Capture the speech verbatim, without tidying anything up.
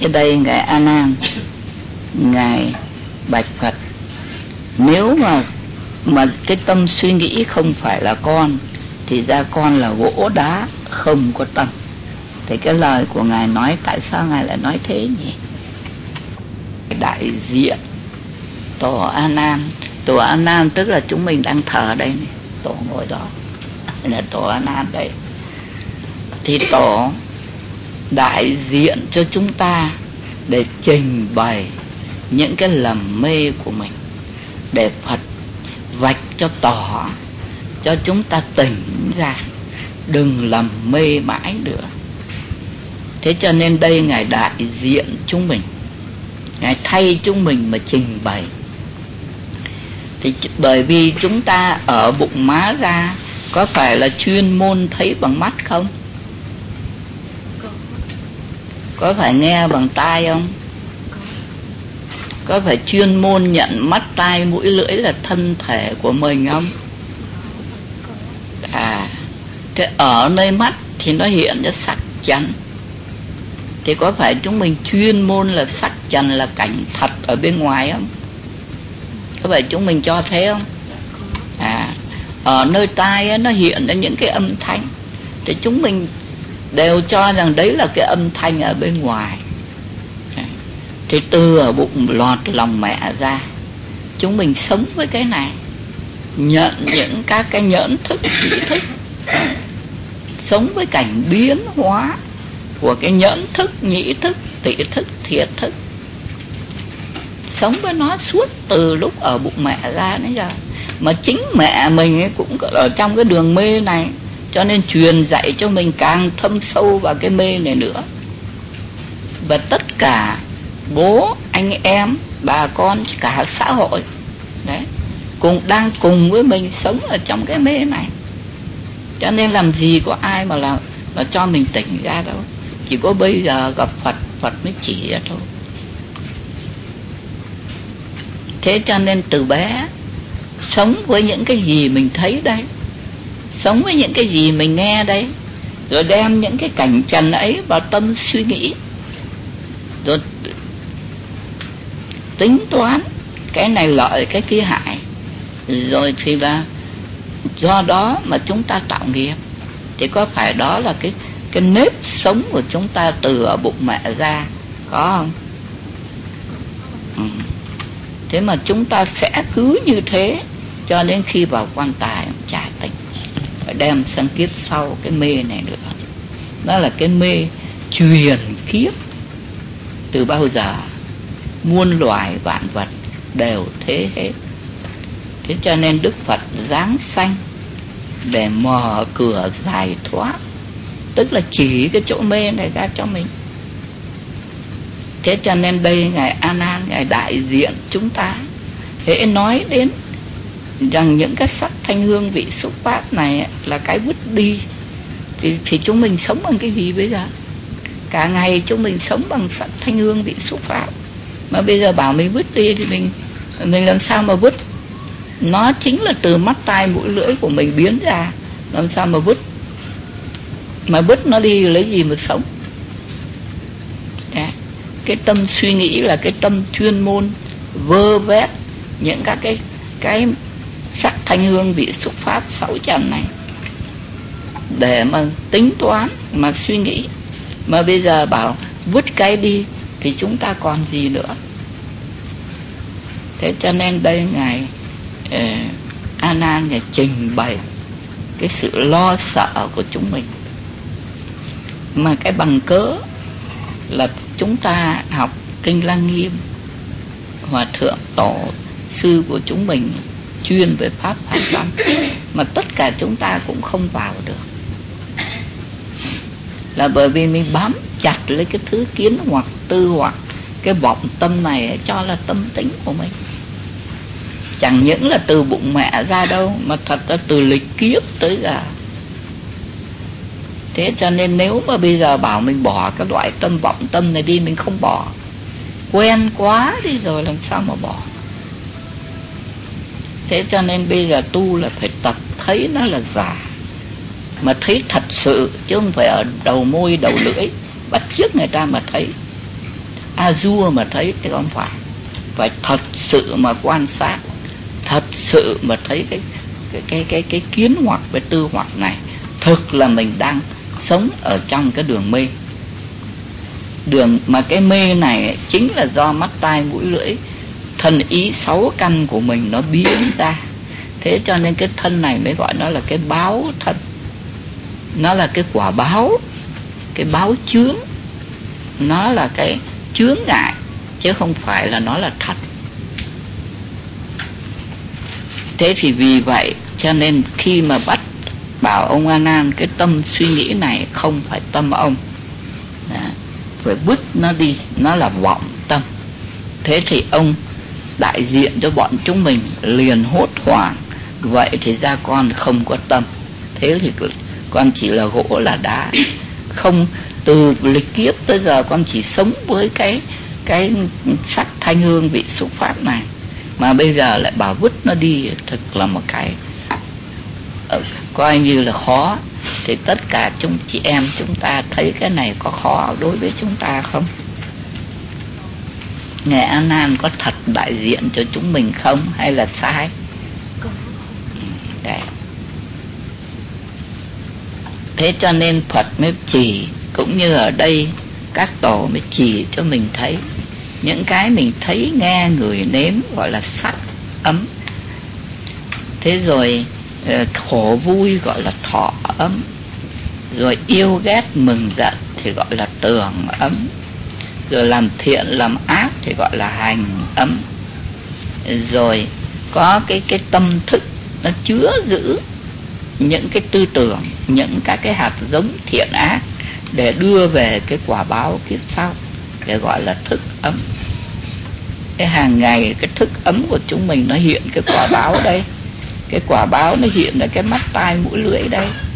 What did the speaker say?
Ở đây ngài A Nan, ngài bạch Phật, nếu mà mà cái tâm suy nghĩ không phải là con thì ra con là gỗ đá không có tâm. Thì cái lời của ngài nói, tại sao ngài lại nói thế nhỉ? Đại diện tổ A Nan, tổ A Nan tức là chúng mình đang thờ đây này, tổ ngồi đó là tổ A Nan đây. Thì tổ đại diện cho chúng ta để trình bày những cái lầm mê của mình, để Phật vạch cho tỏ cho chúng ta tỉnh ra, đừng lầm mê mãi nữa. Thế cho nên đây ngài đại diện chúng mình, ngài thay chúng mình mà trình bày. Thì bởi vì chúng ta ở bụng má ra có phải là chuyên môn thấy bằng mắt không? Có phải nghe bằng tai không? Có phải chuyên môn nhận mắt tai mũi lưỡi là thân thể của mình không? À, thế ở nơi mắt thì nó hiện ra sắc trần. Thì có phải chúng mình chuyên môn là sắc trần là cảnh thật ở bên ngoài không? Có phải chúng mình cho thế không? À, ở nơi tai ấy, nó hiện ra những cái âm thanh, thì chúng mình đều cho rằng đấy là cái âm thanh ở bên ngoài. Thì từ ở bụng lọt lòng mẹ ra, chúng mình sống với cái này, nhận những các cái nhẫn thức, ý thức, sống với cảnh biến hóa của cái nhẫn thức, nhĩ thức, tỷ thức, thiệt thức, sống với nó suốt từ lúc ở bụng mẹ ra đến giờ. Mà chính mẹ mình ấy cũng ở trong cái đường mê này, cho nên truyền dạy cho mình càng thâm sâu vào cái mê này nữa. Và tất cả bố, anh em, bà con, cả xã hội đấy, cùng đang cùng với mình sống ở trong cái mê này. Cho nên làm gì có ai mà làm mà cho mình tỉnh ra đâu. Chỉ có bây giờ gặp Phật, Phật mới chỉ ra thôi. Thế cho nên từ bé sống với những cái gì mình thấy đây, sống với những cái gì mình nghe đây, rồi đem những cái cảnh trần ấy vào tâm suy nghĩ, rồi tính toán cái này lợi cái kia hại, rồi thì là do đó mà chúng ta tạo nghiệp. Thì có phải đó là cái cái nếp sống của chúng ta từ ở bụng mẹ ra, có không? Ừ. Thế mà chúng ta sẽ cứ như thế cho đến khi vào quan tài chả tỉnh, phải đem sang kiếp sau cái mê này nữa. Đó là cái mê truyền kiếp từ bao giờ, muôn loài vạn vật đều thế hết. Thế cho nên Đức Phật giáng sanh để mở cửa giải thoát, tức là chỉ cái chỗ mê này ra cho mình. Thế cho nên đây ngài A Nan, ngài đại diện chúng ta. Thế nói đến rằng những cái sắc thanh hương vị xúc pháp này là cái vứt đi, thì, thì chúng mình sống bằng cái gì bây giờ? Cả ngày chúng mình sống bằng sắc thanh hương vị xúc pháp, mà bây giờ bảo mình vứt đi thì mình mình làm sao mà vứt? Nó chính là từ mắt tai mũi lưỡi của mình biến ra, làm sao mà vứt? Mà vứt nó đi lấy gì mà sống? Đấy. Cái tâm suy nghĩ là cái tâm chuyên môn vơ vét những các cái cái sắc thanh hương vị xúc pháp sáu trần này để mà tính toán, mà suy nghĩ. Mà bây giờ bảo vứt cái đi thì chúng ta còn gì nữa? Thế cho nên đây ngài eh, A Nan ngài trình bày cái sự lo sợ của chúng mình. Mà cái bằng cớ là chúng ta học kinh Lăng Nghiêm, hòa thượng tổ sư của chúng mình chuyên về pháp Phật pháp, mà tất cả chúng ta cũng không vào được, là bởi vì mình bám chặt lấy cái thứ kiến hoặc tư hoặc cái vọng tâm này cho là tâm tính của mình. Chẳng những là từ bụng mẹ ra đâu, mà thật là từ lịch kiếp tới giờ. Thế cho nên nếu mà bây giờ bảo mình bỏ cái loại tâm vọng tâm này đi, mình không bỏ, quen quá đi rồi làm sao mà bỏ. Thế cho nên bây giờ tu là phải tập thấy nó là giả, mà thấy thật sự, chứ không phải ở đầu môi đầu lưỡi bắt chước người ta mà thấy. a-dua mà thấy thì không phải. Phải thật sự mà quan sát, thật sự mà thấy cái cái cái cái cái kiến hoặc cái tư hoặc này thực là mình đang sống ở trong cái đường mê. Đường mà cái mê này chính là do mắt tai mũi lưỡi thân ý sáu căn của mình nó biến ra. Thế cho nên cái thân này mới gọi nó là cái báo thân. Nó là cái quả báo, cái báo chướng. Nó là cái chướng ngại, chứ không phải là nó là thật. Thế thì vì vậy cho nên khi mà bắt bảo ông A Nan cái tâm suy nghĩ này không phải tâm ông, đó, phải vứt nó đi, nó là vọng tâm. Thế thì ông đại diện cho bọn chúng mình liền hốt hoảng. Vậy thì ra con không có tâm, thế thì con chỉ là gỗ là đá. Không, từ lịch kiếp tới giờ con chỉ sống với cái cái sắc thanh hương vị xúc pháp này, mà bây giờ lại bảo vứt nó đi, thực là một cái coi như là khó. Thì tất cả chúng chị em chúng ta thấy cái này có khó đối với chúng ta không? Ngài A Nan có thật đại diện cho chúng mình không hay là sai? Đấy. Thế cho nên Phật mới chỉ, cũng như ở đây các tổ mới chỉ cho mình thấy những cái mình thấy nghe người nếm gọi là sắc ấm. Thế rồi khổ vui gọi là thọ ấm. Rồi yêu ghét mừng giận thì gọi là tường ấm. Rồi làm thiện làm ác thì gọi là hành ấm. Rồi có cái cái tâm thức nó chứa giữ những cái tư tưởng, những các cái hạt giống thiện ác để đưa về cái quả báo kiếp sau, để gọi là thức ấm. Cái hàng ngày cái thức ấm của chúng mình nó hiện cái quả báo đây. Cái quả báo nó hiện ở cái mắt tai mũi lưỡi đây.